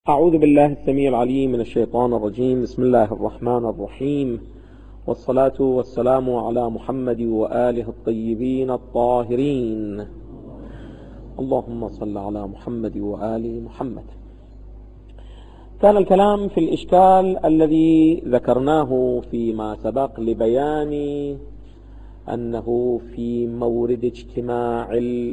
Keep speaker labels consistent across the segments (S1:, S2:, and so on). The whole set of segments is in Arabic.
S1: أعوذ بالله السميع العليم من الشيطان الرجيم. بسم الله الرحمن الرحيم، والصلاة والسلام على محمد وآله الطيبين الطاهرين. اللهم صل على محمد وآل محمد. كان الكلام في الإشكال الذي ذكرناه فيما سبق لبيان أنه في مورد اجتماع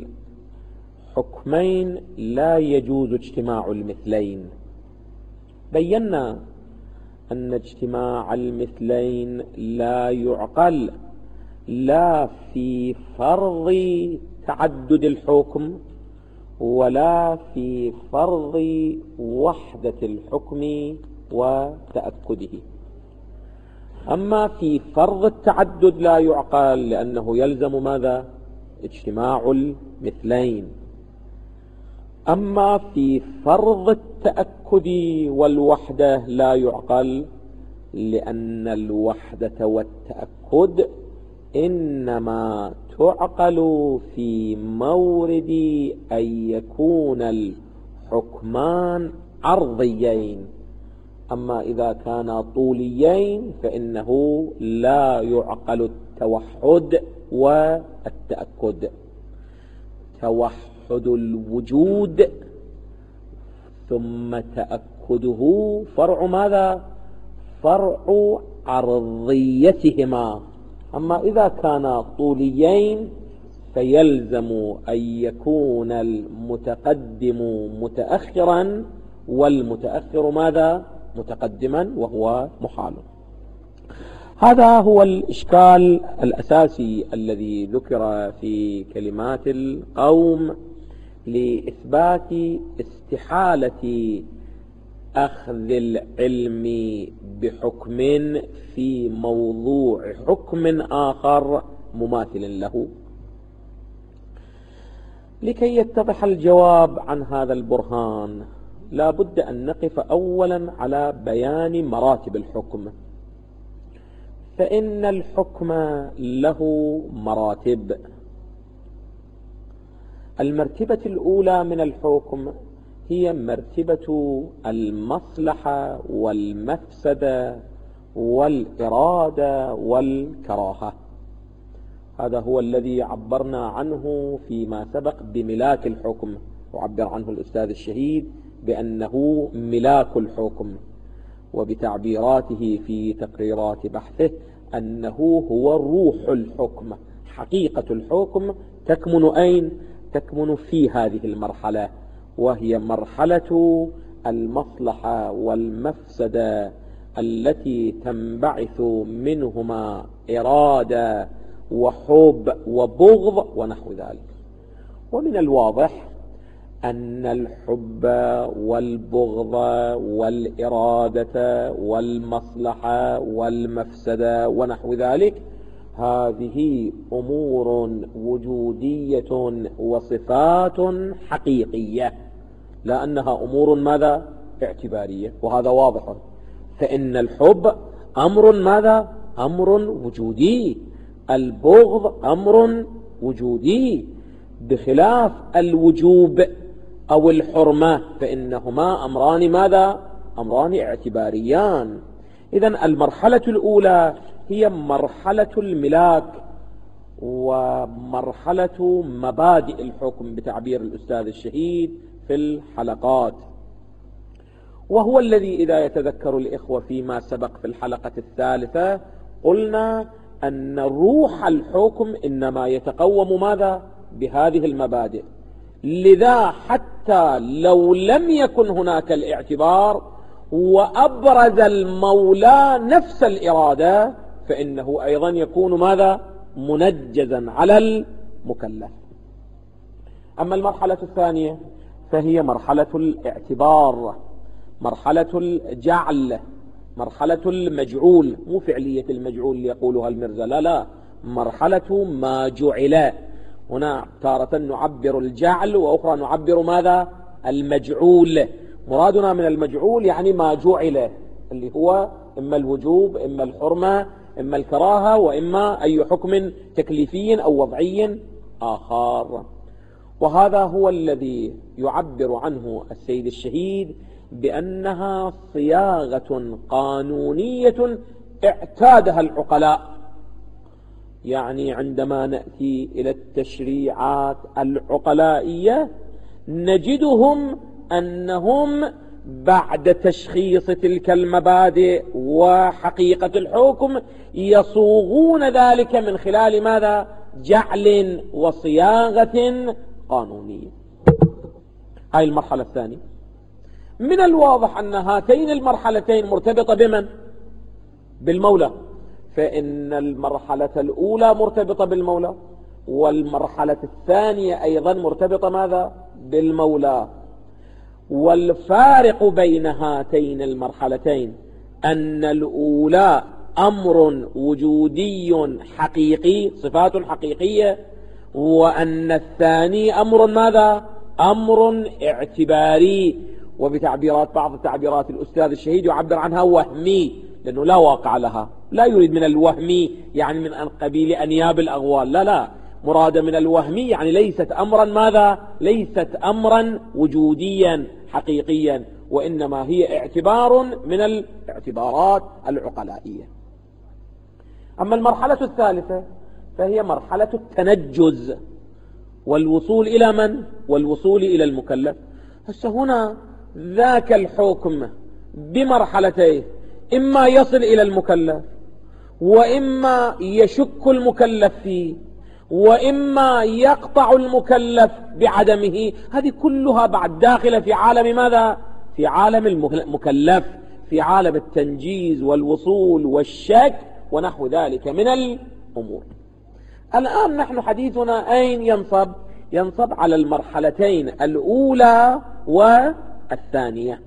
S1: الحكمين لا يجوز اجتماع المثلين. بينا أن اجتماع المثلين لا يعقل لا في فرض تعدد الحكم ولا في فرض وحدة الحكم وتأكده. أما في فرض التعدد لا يعقل لأنه يلزم ماذا؟ اجتماع المثلين. أما في فرض التأكد والوحدة لا يعقل لأن الوحدة والتأكد إنما تعقل في مورد أن يكون الحكمان عرضيين. أما إذا كانا طوليين فإنه لا يعقل التوحد والتأكد. توحد الوجود ثم تأكده فرع ماذا؟ فرع عرضيتهما. أما إذا كانا طوليين فيلزم أن يكون المتقدم متأخرا والمتأخر ماذا؟ متقدما، وهو محال. هذا هو الإشكال الأساسي الذي ذكر في كلمات القوم لإثبات استحالة أخذ العلم بحكم في موضوع حكم آخر مماثل له. لكي يتضح الجواب عن هذا البرهان لا بد أن نقف أولا على بيان مراتب الحكم. فإن الحكم له مراتب. المرتبة الأولى من الحكم هي مرتبة المصلحة والمفسدة والإرادة والكراهة. هذا هو الذي عبرنا عنه فيما سبق بملاك الحكم، وعبر عنه الأستاذ الشهيد بأنه ملاك الحكم، وبتعبيراته في تقريرات بحثه أنه هو روح الحكم. حقيقة الحكم تكمن أين؟ تكمن في هذه المرحلة، وهي مرحلة المصلحة والمفسدة التي تنبعث منهما إرادة وحب وبغض ونحو ذلك. ومن الواضح أن الحب والبغض والإرادة والمصلحة والمفسدة ونحو ذلك هذه أمور وجودية وصفات حقيقية، لا أنها أمور ماذا؟ اعتبارية، وهذا واضح. فإن الحب أمر ماذا؟ أمر وجودي. البغض أمر وجودي، بخلاف الوجوب أو الحرمة فإنهما أمران ماذا؟ أمران اعتباريان. إذن المرحلة الأولى هي مرحلة الملاك ومرحلة مبادئ الحكم بتعبير الأستاذ الشهيد في الحلقات، وهو الذي إذا يتذكر الإخوة فيما سبق في الحلقة الثالثة قلنا أن روح الحكم إنما يتقوم ماذا؟ بهذه المبادئ. لذا حتى لو لم يكن هناك الاعتبار وأبرز المولى نفس الإرادة فإنه أيضا يكون ماذا؟ منجزا على المكلف. أما المرحلة الثانية فهي مرحلة الاعتبار، مرحلة الجعل، مرحلة المجعول، مو فعلية المجعول اللي يقولها المرزا، لا، مرحلة ما جعل. هنا تارة نعبر الجعل وأخرى نعبر ماذا؟ المجعول. مرادنا من المجعول يعني ما جعل، اللي هو إما الوجوب إما الحرمة إما الكراهة وإما أي حكم تكليفي أو وضعي آخر. وهذا هو الذي يعبر عنه السيد الشهيد بأنها صياغة قانونية اعتادها العقلاء. يعني عندما نأتي إلى التشريعات العقلائية نجدهم أنهم بعد تشخيص تلك المبادئ وحقيقة الحكم يصوغون ذلك من خلال ماذا؟ جعل وصياغة قانونية. هاي المرحلة الثانية. من الواضح أن هاتين المرحلتين مرتبطة بمن؟ بالمولى، فإن المرحلة الأولى مرتبطة بالمولى والمرحلة الثانية أيضا مرتبطة ماذا؟ بالمولى. والفارق بين هاتين المرحلتين أن الأولى أمر وجودي حقيقي، صفات حقيقية، وأن الثاني أمر ماذا؟ أمر اعتباري، وبتعبيرات بعض التعبيرات الأستاذ الشهيد يعبر عنها وهمي، لأنه لا واقع لها، لا يريد من الوهمي يعني من قبيل أنياب الأغوال، لا، مراد من الوهمي يعني ليست أمرا ماذا؟ ليست أمرا وجوديا حقيقيا، وإنما هي اعتبار من الاعتبارات العقلائية. أما المرحلة الثالثة فهي مرحلة التنجز والوصول إلى من؟ والوصول إلى المكلف. هسه هنا ذاك الحكم بمرحلتين، إما يصل إلى المكلف وإما يشك المكلف فيه وإما يقطع المكلف بعدمه. هذه كلها بعد داخلة في عالم ماذا؟ في عالم المكلف، في عالم التنجيز والوصول والشك ونحو ذلك من الأمور. الآن نحن حديثنا أين ينصب؟ ينصب على المرحلتين الأولى والثانية.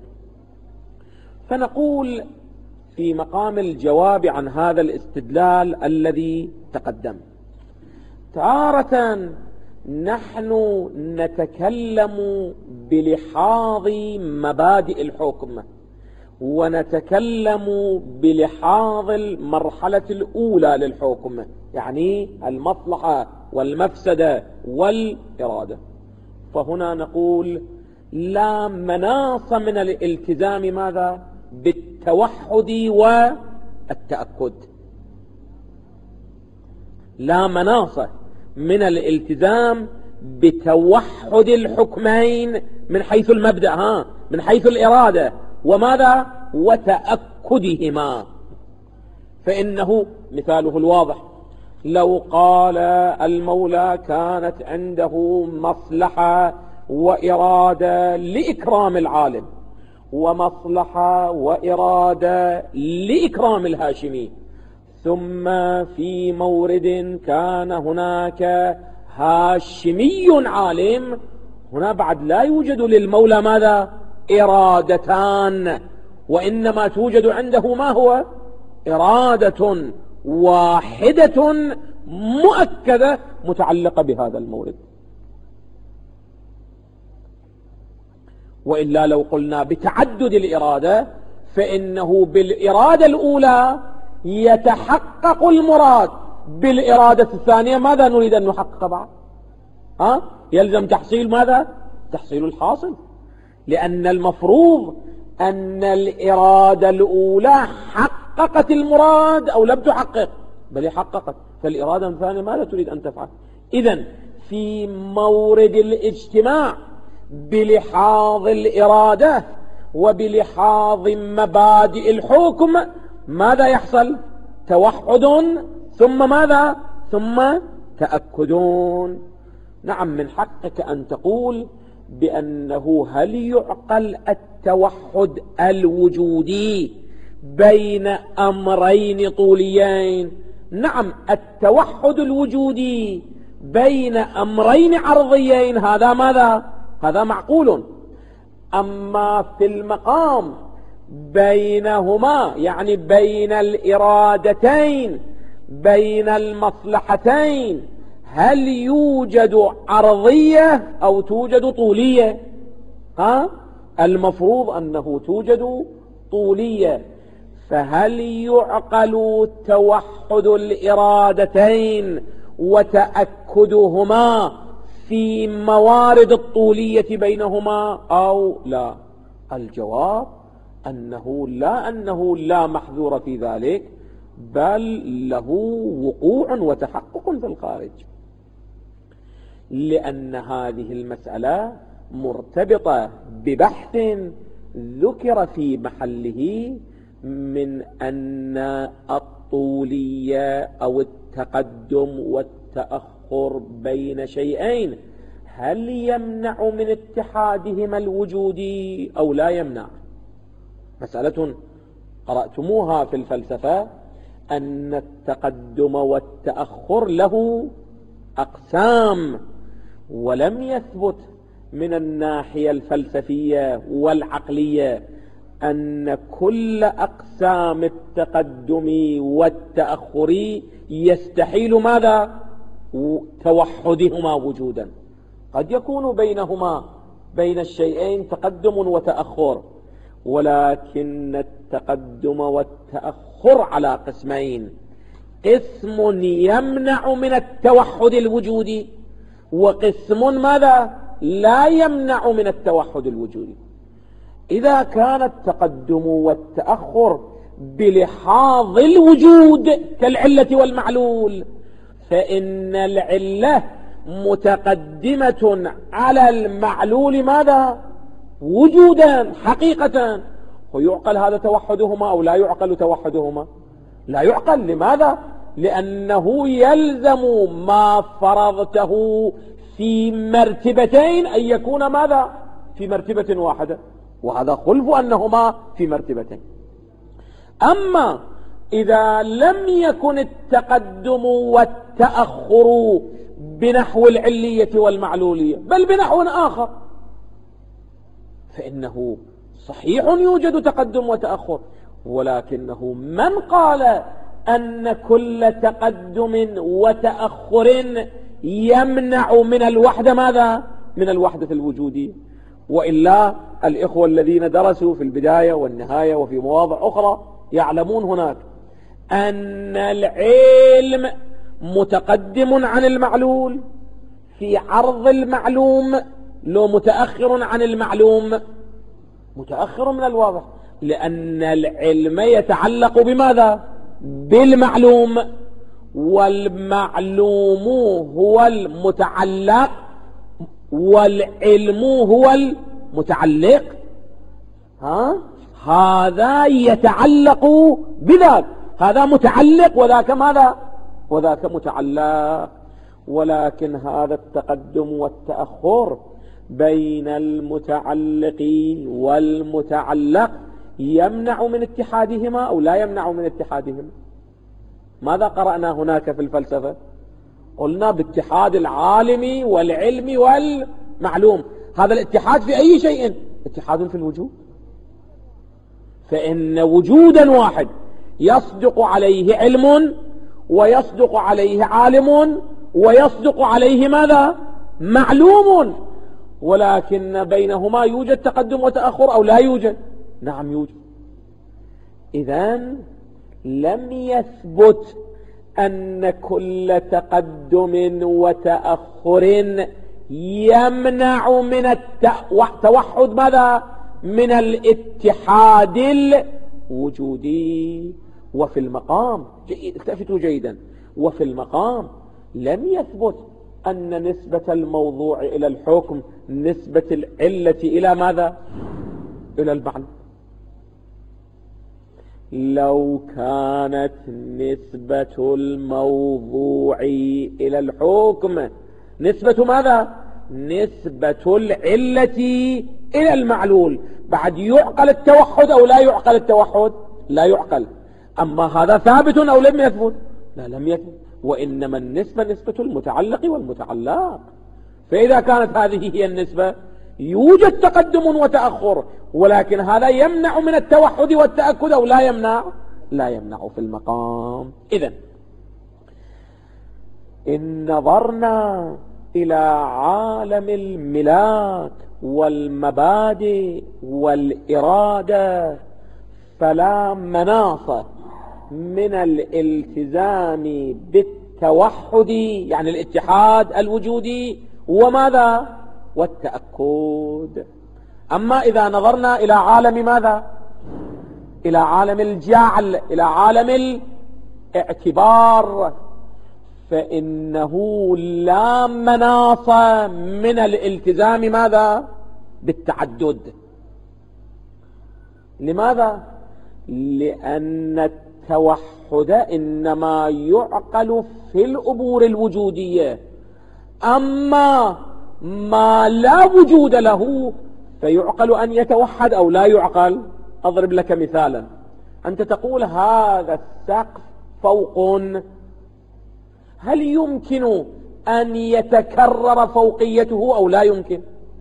S1: فنقول في مقام الجواب عن هذا الاستدلال الذي تقدم، تارة نحن نتكلم بلحاظ مبادئ الحكم ونتكلم بلحاظ المرحلة الأولى للحكم، يعني المصلحة والمفسدة والإرادة. فهنا نقول لا مناص من الالتزام ماذا؟ بالتوحد والتأكد. لا مناص من الالتزام بتوحد الحكمين من حيث المبدأ، من حيث الإرادة وماذا؟ وتأكدهما. فإنه مثاله الواضح لو قال المولى كانت عنده مصلحة وإرادة لإكرام العالم ومصلحة وإرادة لإكرام الهاشمي، ثم في مورد كان هناك هاشمي عالم، هنا بعد لا يوجد للمولى ماذا؟ إرادتان، وإنما توجد عنده ما هو؟ إرادة واحدة مؤكدة متعلقة بهذا المورد. وإلا لو قلنا بتعدد الإرادة فإنه بالإرادة الأولى يتحقق المراد، بالإرادة الثانية ماذا نريد أن نحقق بعد؟ يلزم تحصيل ماذا؟ تحصيل الحاصل، لأن المفروض أن الإرادة الأولى حققت المراد أو لم تحقق، بل حققت، فالإرادة الثانية ماذا تريد أن تفعل؟ إذن في مورد الاجتماع بلحاظ الإرادة وبلحاظ مبادئ الحكم ماذا يحصل؟ توحد ثم ماذا؟ ثم تأكدون. نعم، من حقك أن تقول بأنه هل يعقل التوحد الوجودي بين أمرين طوليين؟ نعم، التوحد الوجودي بين أمرين عرضيين هذا ماذا؟ هذا معقول. أما في المقام بينهما، يعني بين الإرادتين بين المصلحتين، هل يوجد عرضية أو توجد طولية؟ المفروض أنه توجد طولية. فهل يعقل توحد الإرادتين وتأكدهما في موارد الطولية بينهما أو لا؟ الجواب أنه لا محذور في ذلك، بل له وقوع وتحقق في الخارج، لأن هذه المسألة مرتبطة ببحث ذكر في محله من أن الطولية أو التقدم والتأخر بين شيئين هل يمنع من اتحادهما الوجودي أو لا يمنع. مسألة قرأتموها في الفلسفة أن التقدم والتأخر له أقسام، ولم يثبت من الناحية الفلسفية والعقلية أن كل أقسام التقدم والتأخر يستحيل ماذا؟ توحدهما وجودا. قد يكون بينهما بين الشيئين تقدم وتأخر، ولكن التقدم والتأخر على قسمين: قسم يمنع من التوحد الوجودي، وقسم ماذا؟ لا يمنع من التوحد الوجودي. إذا كان التقدم والتأخر بلحاظ الوجود كالعلة والمعلول، فإن العلة متقدمة على المعلول ماذا؟ وجودا حقيقة. ويعقل هذا توحدهما أو لا يعقل توحدهما؟ لا يعقل. لماذا؟ لأنه يلزم ما فرضته في مرتبتين أن يكون ماذا؟ في مرتبة واحدة، وهذا خلف أنهما في مرتبتين. أما إذا لم يكن التقدم والتأخر بنحو العلية والمعلولية بل بنحو آخر، فإنه صحيح يوجد تقدم وتأخر، ولكنه من قال أن كل تقدم وتأخر يمنع من الوحدة ماذا؟ من الوحدة الوجودية. وإلا الإخوة الذين درسوا في البداية والنهاية وفي مواضع أخرى يعلمون هناك أن العلم متقدم عن المعلول في عرض المعلوم، لو متأخر عن المعلوم؟ متأخر من الواضح، لأن العلم يتعلق بماذا؟ بالمعلوم، والمعلوم هو المتعلق والعلم هو المتعلق. هذا يتعلق بذاك، هذا متعلق وذاك ماذا؟ وذاك متعلق. ولكن هذا التقدم والتأخر بين المتعلق والمتعلق يمنع من اتحادهما أو لا يمنع من اتحادهما؟ ماذا قرأنا هناك في الفلسفة؟ قلنا باتحاد العالم والعلم والمعلوم. هذا الاتحاد في أي شيء؟ اتحاد في الوجود. فإن وجودا واحد يصدق عليه علم ويصدق عليه عالم ويصدق عليه ماذا؟ معلوم، ولكن بينهما يوجد تقدم وتأخر أو لا يوجد؟ نعم يوجد. إذن لم يثبت أن كل تقدم وتأخر يمنع من التوحد ماذا؟ من الاتحاد الوجودي. وفي المقام التفتوا جيدا، وفي المقام لم يثبت أن نسبة الموضوع إلى الحكم نسبة العلة إلى ماذا؟ إلى المعنى. لو كانت نسبة الموضوع إلى الحكم نسبة ماذا؟ نسبة العلة إلى المعلول، بعد يعقل التوحد أو لا يعقل التوحد؟ لا يعقل. أما هذا ثابت أو لم يثبت؟ لا، لم يثبت. وإنما النسبة نسبة المتعلق والمتعلق. فإذا كانت هذه هي النسبة يوجد تقدم وتأخر، ولكن هذا يمنع من التوحد والتأكد أو لا يمنع؟ لا يمنع في المقام. إذن إن نظرنا إلى عالم الملاك والمبادئ والإرادة فلا مناص من الالتزام بالتوحد، يعني الاتحاد الوجودي، وماذا؟ والتأكد. أما إذا نظرنا إلى عالم ماذا؟ إلى عالم الجعل، إلى عالم الاعتبار، فإنه لا مناص من الالتزام ماذا؟ بالتعدد. لماذا؟ لأن التوحد إنما يعقل في الأمور الوجودية، أما ما لا وجود له فيعقل أن يتوحد أو لا يعقل. أضرب لك مثالا، أنت تقول هذا السقف فوق، هل يمكن أن يتكرر فوقيته أو لا يمكن؟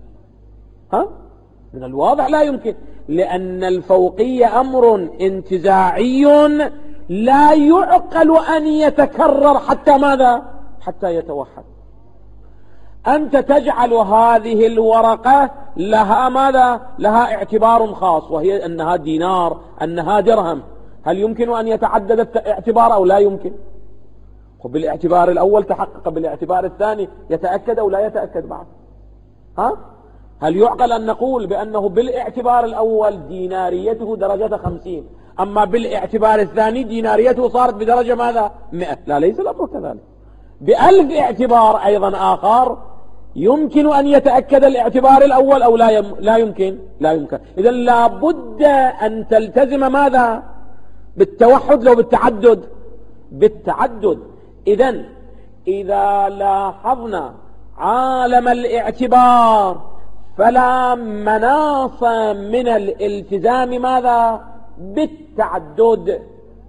S1: من الواضح لا يمكن، لأن الفوقية أمر انتزاعي لا يعقل أن يتكرر حتى ماذا؟ حتى يتوحد. أنت تجعل هذه الورقة لها ماذا؟ لها اعتبار خاص، وهي أنها دينار، أنها درهم. هل يمكن أن يتعدد الاعتبار أو لا يمكن؟ وبالاعتبار الأول تحقق، بالاعتبار الثاني يتأكد أو لا يتأكد بعد. هل يعقل أن نقول بأنه بالاعتبار الأول ديناريته درجة 50، أما بالاعتبار الثاني ديناريته صارت بدرجة ماذا؟ 100؟ لا، ليس الأمر كذلك. بألف اعتبار أيضا آخر يمكن أن يتأكد الاعتبار الأول أو لا يمكن؟ لا يمكن. إذن لابد أن تلتزم ماذا؟ بالتوحد لو بالتعدد؟ بالتعدد. إذن إذا لاحظنا عالم الاعتبار فلا مناص من الالتزام ماذا؟ بالتعدد.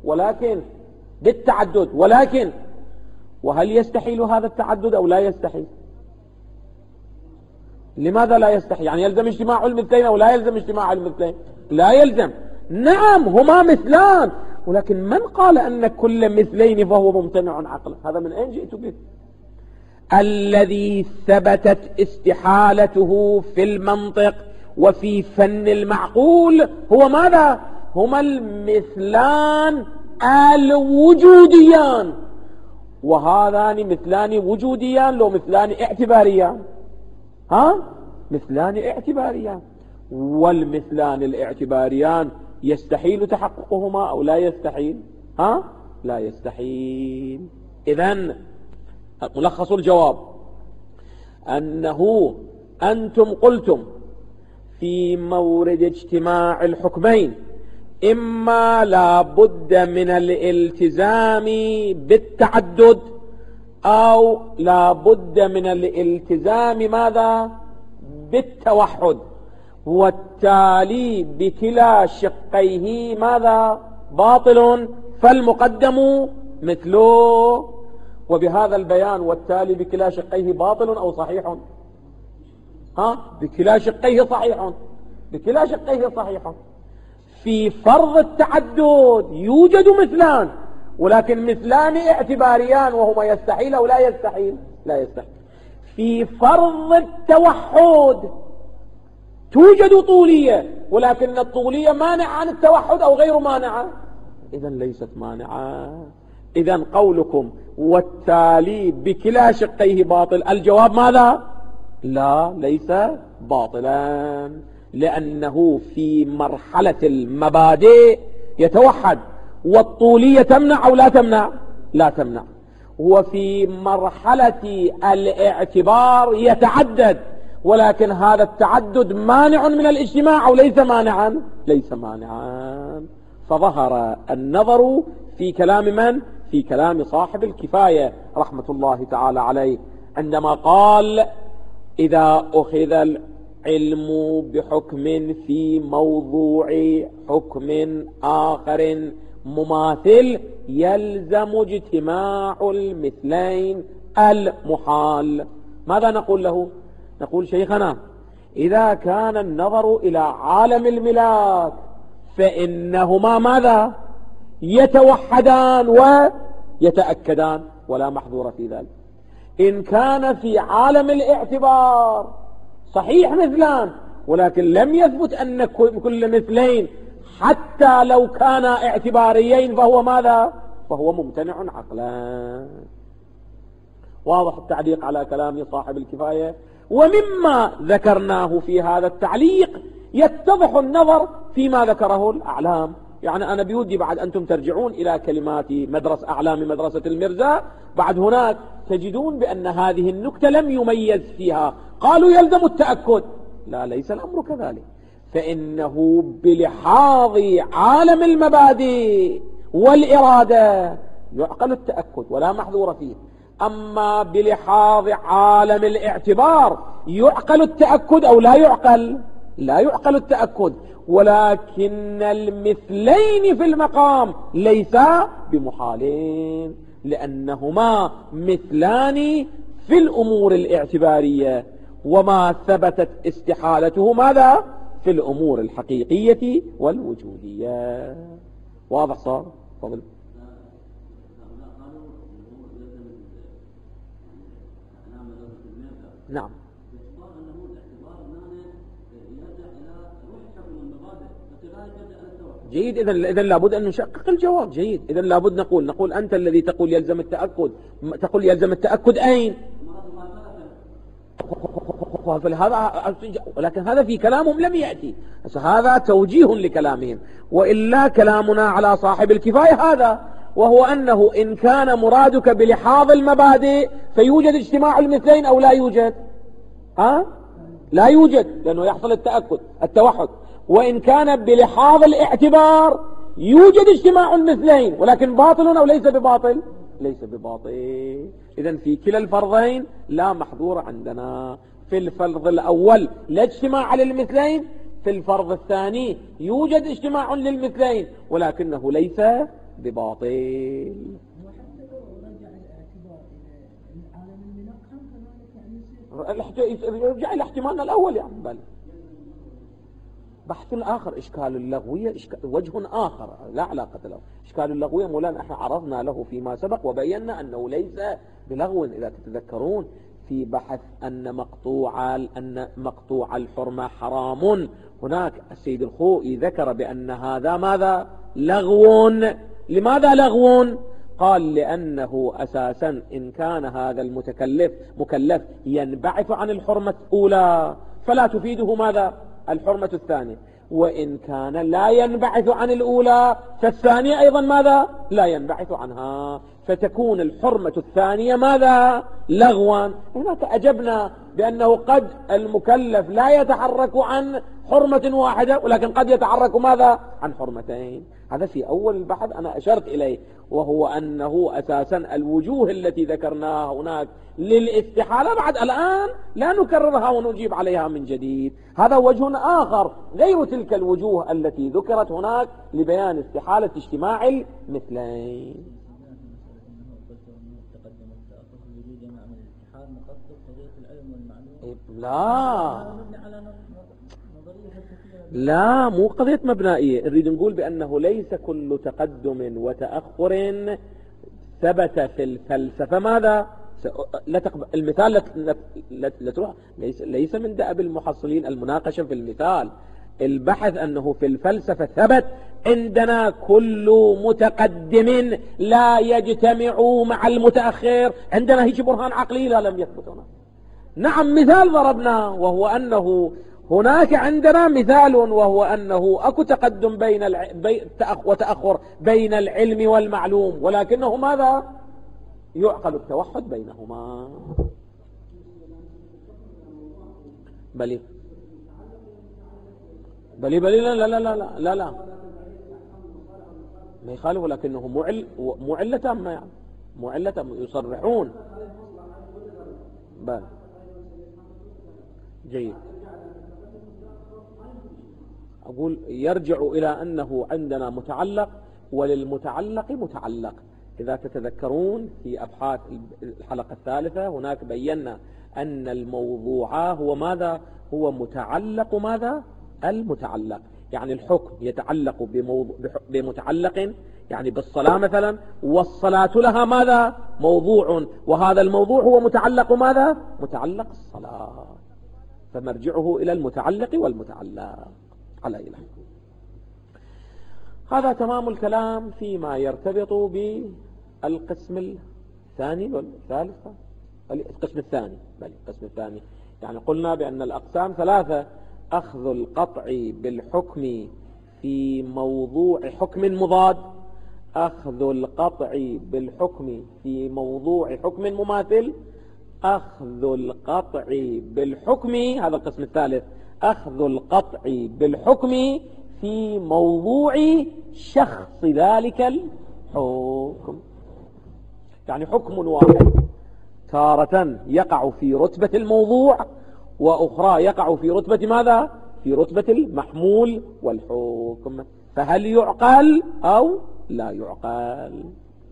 S1: ولكن وهل يستحيل هذا التعدد أو لا يستحيل؟ لماذا لا يستحيل؟ يعني يلزم اجتماع المثلين أو لا يلزم اجتماع المثلين؟ لا يلزم. نعم هما مثلان، ولكن من قال أن كل مثلين فهو ممتنع عقلا؟ هذا من أين جئت به؟ الذي ثبتت استحالته في المنطق وفي فن المعقول هو ماذا؟ هما المثلان الوجوديان، وهذان مثلان وجوديان لو مثلان اعتباريان. مثلان اعتباريان، والمثلان الاعتباريان يستحيل تحققهما أو لا يستحيل؟ لا يستحيل. إذن ملخص الجواب أنه أنتم قلتم في مورد اجتماع الحكمين إما لا بد من الالتزام بالتعدد أو لا بد من الالتزام ماذا؟ بالتوحد، والتالي بكلا شقيه ماذا؟ باطل، فالمقدم مثله. وبهذا البيان والتالي بكلا شقيه باطل أو صحيح؟ بكلا شقيه صحيح، بكلا شقيه صحيح. في فرض التعدد يوجد مثلان، ولكن مثلان اعتباريان وهما يستحيل أو لا يستحيل؟ لا يستحيل. في فرض التوحد توجد طولية، ولكن الطولية مانعة عن التوحد أو غير مانعة؟ إذن ليست مانعة. إذن قولكم والتالي بكلا شقيه باطل، الجواب ماذا؟ لا، ليس باطلا، لأنه في مرحلة المبادئ يتوحد، والطولية تمنع أو لا تمنع؟ لا تمنع. وفي مرحلة الاعتبار يتعدد، ولكن هذا التعدد مانع من الاجتماع أو ليس مانعا؟ ليس مانعا. فظهر النظر في كلام من؟ في كلام صاحب الكفاية رحمة الله تعالى عليه، عندما قال إذا أخذ العلم بحكم في موضوع حكم آخر مماثل يلزم اجتماع المثلين المحال. ماذا نقول له؟ نقول شيخنا إذا كان النظر إلى عالم الملاك فإنهما ماذا؟ يتوحدان ويتأكدان، ولا محظور في ذلك. إن كان في عالم الاعتبار صحيح مثلان، ولكن لم يثبت أن كل مثلين حتى لو كانا اعتباريين فهو ماذا؟ فهو ممتنع عقلا. واضح التعليق على كلام صاحب الكفاية. ومما ذكرناه في هذا التعليق يتضح النظر فيما ذكره الأعلام. يعني أنا بودي بعد أنتم ترجعون إلى كلمات أعلام مدرسة المرزا، بعد هناك تجدون بأن هذه النكتة لم يميز فيها، قالوا يلزم التأكد. لا، ليس الأمر كذلك، فإنه بلحاظ عالم المبادئ والإرادة يعقل التأكد ولا محذور فيه، أما بلحاظ عالم الاعتبار يعقل التأكد أو لا يعقل؟ لا يعقل التأكد، ولكن المثلين في المقام ليسا بمحالين، لأنهما مثلان في الأمور الاعتبارية، وما ثبتت استحالته ماذا؟ في الأمور الحقيقية والوجودية. واضح صار؟ فضل. نعم. جيد، إذن لابد أن نشقق الجواب. جيد، إذن لابد نقول أنت الذي تقول يلزم التأكد، تقول يلزم التأكد أين؟ ولكن هذا في كلامهم لم يأتي، هذا توجيه لكلامهم، وإلا كلامنا على صاحب الكفاية هذا، وهو أنه إن كان مرادك بلحاظ المبادئ فيوجد اجتماع المثلين أو لا يوجد؟ لا يوجد، لأنه يحصل التوحد. وإن كان بلحاظ الاعتبار يوجد اجتماع المثلين، ولكن باطل أو ليس بباطل؟ ليس بباطل. إذن في كلا الفرضين لا محظور عندنا. في الفرض الأول لا اجتماع للمثلين، في الفرض الثاني يوجد اجتماع للمثلين ولكنه ليس بباطل. يرجع إلى احتمالنا الأول يعني. بل بحث آخر، إشكال اللغوية وجه آخر لا علاقة له. إشكال اللغوية مولانا احنا عرضنا له فيما سبق وبينا أنه ليس بلغو. إذا تتذكرون في بحث أن مقطوع الحرمة حرام، هناك السيد الخوئي ذكر بأن هذا ماذا؟ لغو. لماذا لغو؟ قال لأنه أساسا إن كان هذا مكلف ينبعث عن الحرمة الأولى فلا تفيده ماذا؟ الحرمة الثانية، وإن كان لا ينبعث عن الأولى فالثانية أيضا ماذا؟ لا ينبعث عنها، فتكون الحرمة الثانية ماذا؟ لغوا. هناك أجبنا بأنه قد المكلف لا يتحرك عن حرمة واحدة، ولكن قد يتحرك ماذا؟ عن حرمتين. هذا في أول البحث أنا أشرت إليه، وهو أنه أساسا الوجوه التي ذكرناها هناك للاستحالة بعد الآن لا نكررها ونجيب عليها من جديد. هذا وجه آخر غير تلك الوجوه التي ذكرت هناك لبيان استحالة اجتماع المثلين. لا مو قضية مبنائية، نريد نقول بأنه ليس كل تقدم وتأخر ثبت في الفلسفة ماذا؟ المثال لا تروح، ليس من دأب المحصلين المناقشة في المثال. البحث أنه في الفلسفة ثبت عندنا كل متقدم لا يجتمع مع المتأخر، عندنا هيك برهان عقلي لا لم يثبت هنا. نعم مثال ضربنا، وهو أنه هناك عندنا مثال، وهو أنه أكو تقدم وتأخر بين العلم والمعلوم، ولكنه ماذا؟ يعقل التوحد بينهما. بلي لا ما يخالف، ولكنه مو علة تامة، يعني مو علة تامة يصرحون. بل جيد، أقول يرجع إلى أنه عندنا متعلق، وللمتعلق متعلق. إذا تتذكرون في أبحاث الحلقة الثالثة هناك بينا أن الموضوع هو ماذا؟ هو متعلق ماذا؟ المتعلق، يعني الحكم يتعلق بمتعلق، يعني بالصلاة مثلا، والصلاة لها ماذا؟ موضوع، وهذا الموضوع هو متعلق ماذا؟ متعلق الصلاة، فمرجعه إلى المتعلق والمتعلق على إله. هذا تمام الكلام فيما يرتبط بالقسم الثاني والثالث. القسم الثاني يعني قلنا بأن الأقسام ثلاثة: أخذ القطع بالحكم في موضوع حكم مضاد، أخذ القطع بالحكم في موضوع حكم مماثل، أخذ القطع بالحكم، هذا القسم الثالث، أخذ القطع بالحكم في موضوع شخص ذلك الحكم. يعني حكم واحد تارة يقع في رتبة الموضوع، وأخرى يقع في رتبة ماذا؟ في رتبة المحمول والحكم، فهل يعقل أو لا يعقل؟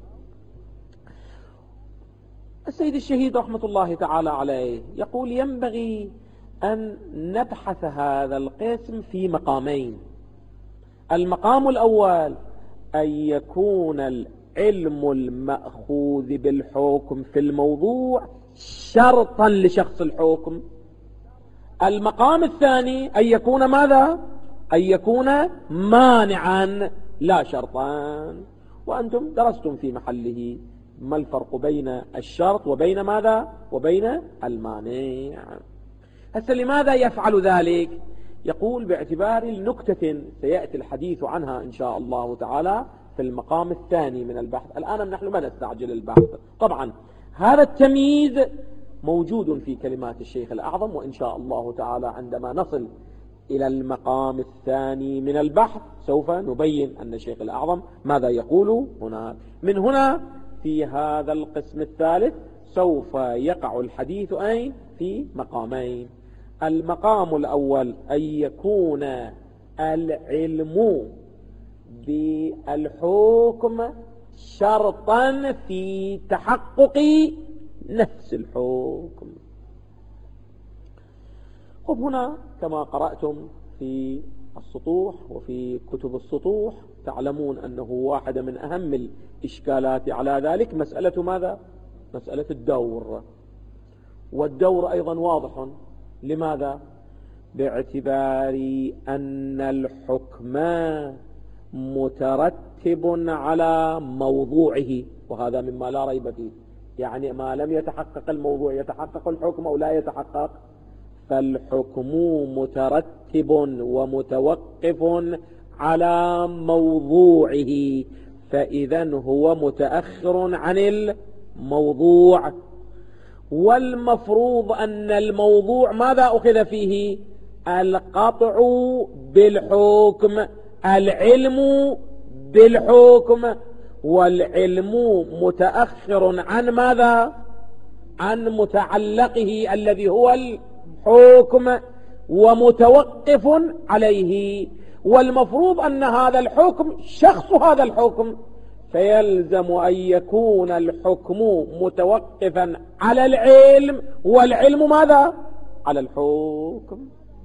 S1: السيد الشهيد رحمة الله تعالى عليه يقول: ينبغي أن نبحث هذا القسم في مقامين. المقام الأول أن يكون العلم المأخوذ بالحكم في الموضوع شرطا لشخص الحكم. المقام الثاني أن يكون ماذا؟ أن يكون مانعا لا شرطا. وأنتم درستم في محله ما الفرق بين الشرط وبين ماذا؟ وبين المانع. هسه لماذا يفعل ذلك؟ يقول: باعتبار النكتة سيأتي الحديث عنها إن شاء الله تعالى في المقام الثاني من البحث. الآن نحن ما نستعجل البحث، طبعا هذا التمييز موجود في كلمات الشيخ الأعظم، وإن شاء الله تعالى عندما نصل إلى المقام الثاني من البحث سوف نبين أن الشيخ الأعظم ماذا يقول هنا. من هنا في هذا القسم الثالث سوف يقع الحديث أين؟ في مقامين. المقام الأول أن يكون العلم بالحكم شرطا في تحقق نفس الحكم. هنا كما قرأتم في السطوح وفي كتب السطوح تعلمون أنه واحدة من أهم الإشكالات على ذلك مسألة ماذا؟ مسألة الدور. والدور أيضا واضح. لماذا؟ باعتبار أن الحكم مترتب على موضوعه، وهذا مما لا ريب فيه. يعني ما لم يتحقق الموضوع يتحقق الحكم أو لا يتحقق، فالحكم مترتب ومتوقف على موضوعه، فإذا هو متأخر عن الموضوع. والمفروض أن الموضوع ماذا أخذ فيه؟ القطع بالحكم، العلم بالحكم، والعلم متأخر عن ماذا؟ عن متعلقه الذي هو الحكم، ومتوقف عليه. والمفروض أن هذا الحكم شخص هذا الحكم، فيلزم أن يكون الحكم متوقفا على العلم، والعلم ماذا؟ على الحكم.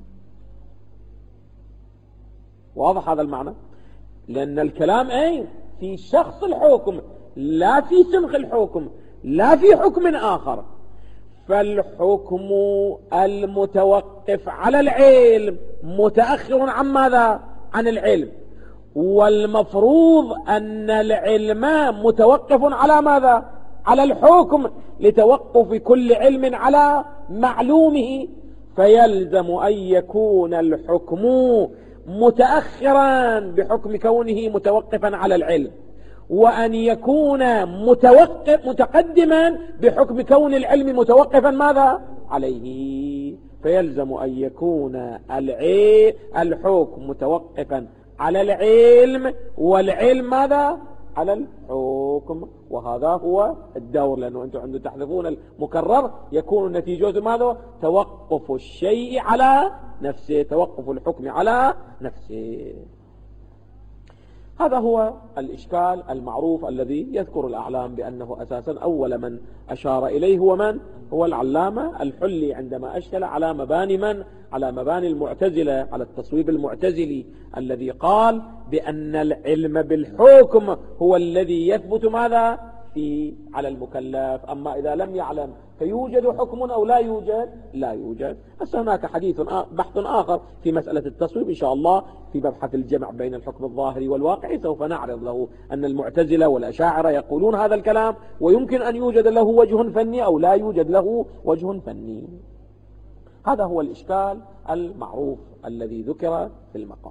S1: واضح هذا المعنى؟ لأن الكلام أين؟ في شخص الحكم، لا في سمخ الحكم، لا في حكم آخر. فالحكم المتوقف على العلم متأخر عن ماذا؟ عن العلم. والمفروض أن العلم متوقف على ماذا؟ على الحكم، لتوقف كل علم على معلومه. فيلزم أن يكون الحكم متأخرا بحكم كونه متوقفا على العلم، وأن يكون متقدما بحكم كون العلم متوقفا ماذا؟ عليه. فيلزم أن يكون الحكم متوقفا على العلم، والعلم ماذا؟ على الحكم. وهذا هو الدور، لأنه أنتم عندما تحذفون المكرر يكون نتيجته ماذا؟ توقف الشيء على نفسه، توقف الحكم على نفسه. هذا هو الإشكال المعروف الذي يذكر الأعلام بأنه أساسا أول من أشار إليه هو من؟ هو العلامة الحلي عندما أشكل على مباني من؟ على مباني المعتزلة، على التصويب المعتزلي الذي قال بأن العلم بالحكم هو الذي يثبت ماذا؟ على المكلف. أما إذا لم يعلم فيوجد حكم أو لا يوجد؟ لا يوجد. بس هناك بحث آخر في مسألة التصويب إن شاء الله في مبحث الجمع بين الحكم الظاهري والواقعي، سوف نعرض له أن المعتزلة والأشاعرة يقولون هذا الكلام، ويمكن أن يوجد له وجه فني أو لا يوجد له وجه فني. هذا هو الإشكال المعروف الذي ذكر في المقام.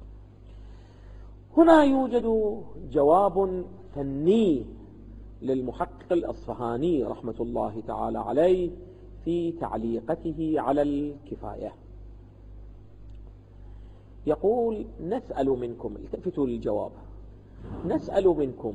S1: هنا يوجد جواب فني للمحقق الأصفهاني رحمة الله تعالى عليه في تعليقته على الكفاية. يقول: نسأل منكم، التفتوا للجواب، نسأل منكم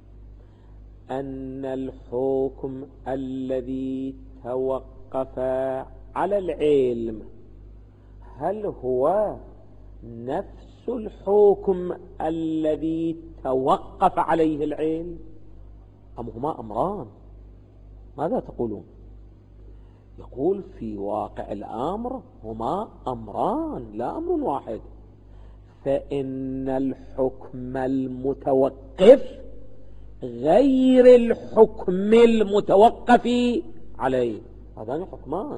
S1: أن الحكم الذي توقف على العلم هل هو نفس الحكم الذي توقف عليه العلم أم هما أمران؟ ماذا تقولون؟ يقول: في واقع الأمر هما أمران لا أمر واحد، فإن الحكم المتوقف غير الحكم المتوقف عليه، هذان حكمان.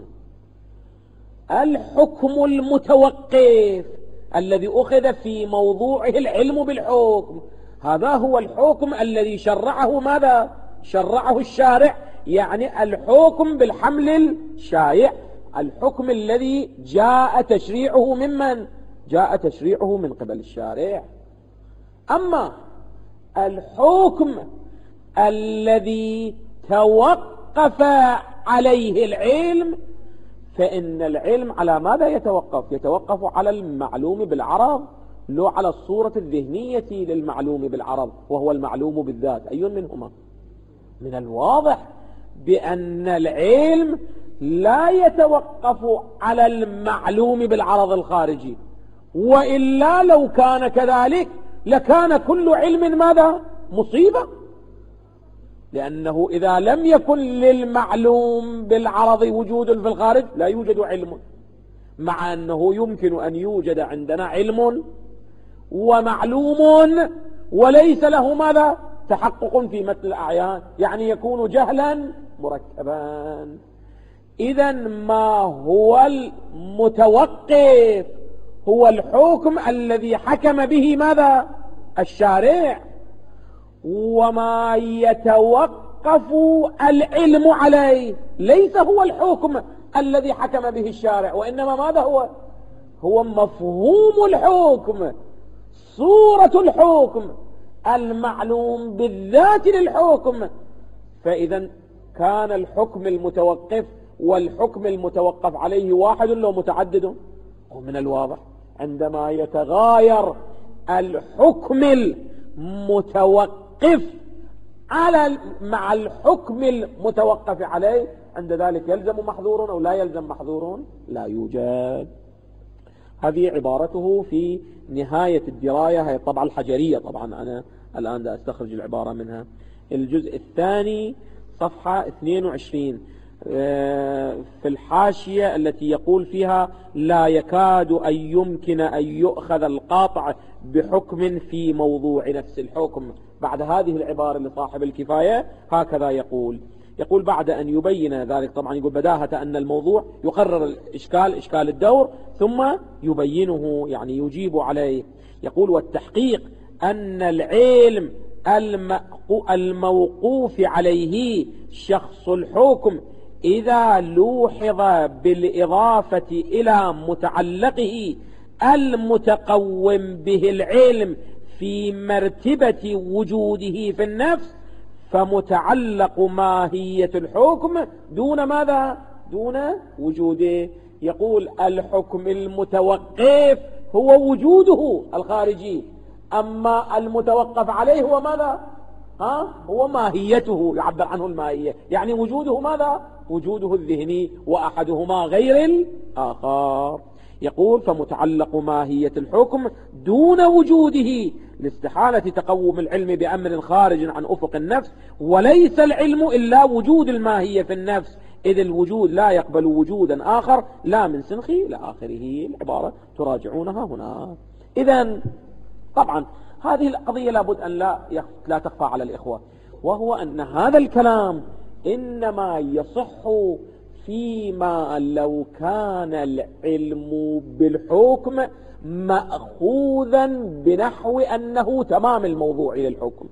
S1: الحكم المتوقف الذي أخذ في موضوعه العلم بالحكم، هذا هو الحكم الذي شرعه ماذا؟ شرعه الشارع، يعني الحكم بالحمل الشائع، الحكم الذي جاء تشريعه ممن؟ جاء تشريعه من قبل الشارع. أما الحكم الذي توقف عليه العلم فإن العلم على ماذا يتوقف؟ يتوقف على المعلوم بالعرض، لا على الصورة الذهنية للمعلوم بالعرض، وهو المعلوم بالذات. أي منهما؟ من الواضح بأن العلم لا يتوقف على المعلوم بالعرض الخارجي، وإلا لو كان كذلك لكان كل علم ماذا؟ مصيبة، لأنه إذا لم يكن للمعلوم بالعرض وجود في الخارج لا يوجد علم، مع أنه يمكن أن يوجد عندنا علم ومعلوم وليس له ماذا؟ تحقق في مثل الأعيان، يعني يكون جهلا مركبا. إذن ما هو المتوقف هو الحكم الذي حكم به ماذا؟ الشارع، وما يتوقف العلم عليه ليس هو الحكم الذي حكم به الشارع، وإنما ماذا هو؟ هو مفهوم الحكم، صورة الحكم، المعلوم بالذات للحكم. فإذا كان الحكم المتوقف والحكم المتوقف عليه واحد لو متعدد؟ ومن الواضح عندما يتغاير الحكم المتوقف مع الحكم المتوقف عليه، عند ذلك يلزم محظور أو لا يلزم محظور؟ لا يوجد. هذه عبارته في نهاية الدراية، هي الطبعة الحجرية، طبعا أنا الآن أستخرج العبارة منها، الجزء الثاني صفحة 22 في الحاشية التي يقول فيها: لا يكاد أن يمكن أن يؤخذ القاطع بحكم في موضوع نفس الحكم. بعد هذه العبارة لصاحب الكفاية هكذا يقول بعد أن يبين ذلك، طبعا يقول بداهة أن الموضوع يقرر الإشكال، إشكال الدور، ثم يبينه يعني يجيب عليه. يقول: والتحقيق أن العلم الموقوف عليه شخص الحكم إذا لوحظ بالإضافة إلى متعلقه المتقوم به العلم في مرتبة وجوده في النفس فمتعلق ماهية الحكم دون ماذا؟ دون وجوده. يقول: الحكم المتوقف هو وجوده الخارجي، أما المتوقف عليه هو ماذا؟ هو ماهيته، يعبر عنه الماهية، يعني وجوده ماذا؟ وجوده الذهني، وأحدهما غير الآخر. يقول: فمتعلق ماهية الحكم دون وجوده لاستحالة تقوم العلم بأمر خارج عن أفق النفس، وليس العلم إلا وجود الماهية في النفس، إذ الوجود لا يقبل وجودا آخر لا من سنخي إلى آخره. العبارة تراجعونها هنا. إذن طبعا هذه القضية لابد أن لا تخفى على الإخوة، وهو أن هذا الكلام إنما يصح فيما لو كان العلم بالحكم مأخوذا بنحو أنه تمام الموضوع للحكم.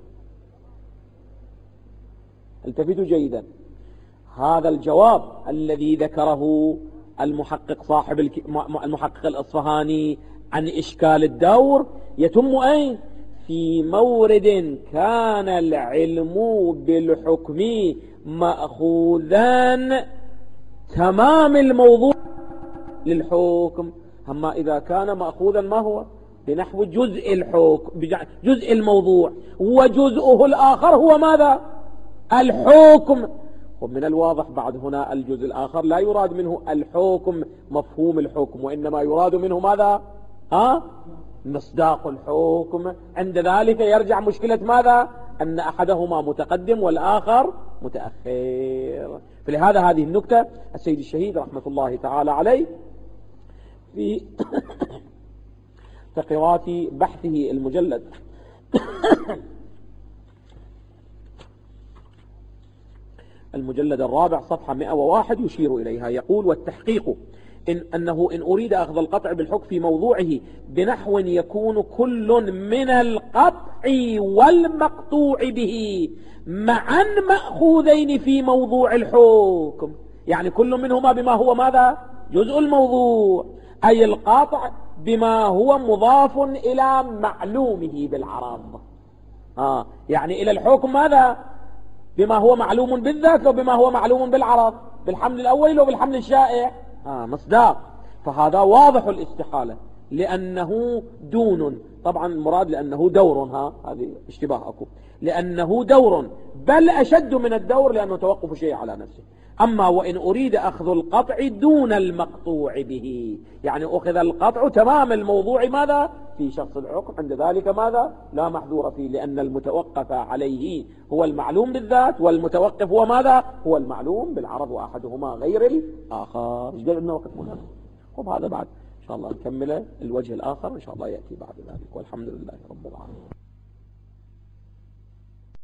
S1: التفتوا جيدا، هذا الجواب الذي ذكره المحقق صاحب المحقق الأصفهاني عن إشكال الدور يتم أين؟ في مورد كان العلم بالحكم مأخوذا تمام الموضوع للحكم. أما إذا كان مأخوذا ما هو؟ بنحو جزء الحكم، جزء الموضوع، وجزءه الآخر هو ماذا؟ الحكم. ومن الواضح بعد هنا الجزء الآخر لا يراد منه الحكم مفهوم الحكم، وإنما يراد منه ماذا؟ مصداق الحكم. عند ذلك يرجع مشكلة ماذا؟ أن أحدهما متقدم والآخر متأخر. فلهذا هذه النكتة السيد الشهيد رحمة الله تعالى عليه في تقرات بحثه المجلد الرابع صفحة 101 يشير إليها، يقول: والتحقيق أنه إن أريد أخذ القطع بالحكم في موضوعه بنحو يكون كل من القطع والمقطوع به معا مأخوذين في موضوع الحكم، يعني كل منهما بما هو ماذا؟ جزء الموضوع، أي القطع بما هو مضاف إلى معلومه بالعرض. يعني إلى الحكم ماذا؟ بما هو معلوم بالذات وبما هو معلوم بالعرض، بالحمل الأول وبالحمل الشائع. مصداق. فهذا واضح الاستحالة لأنه دون، طبعا المراد لأنه دور، هذه اشتباه أكو، لأنه دور، بل أشد من الدور لأنه توقف شيء على نفسه. أما وإن أريد أخذ القطع دون المقطوع به، يعني أخذ القطع تمام الموضوع ماذا؟ في شخص الحكم، عند ذلك ماذا؟ لا محذور فيه، لأن المتوقف عليه هو المعلوم بالذات، والمتوقف هو ماذا؟ هو المعلوم بالعرض، وأحدهما غير الآخر. ايش قال لنا وقت مناسب؟ خب هذا بعد إن شاء الله نكمل الوجه الآخر إن شاء الله يأتي بعد ذلك، والحمد لله رب العالمين.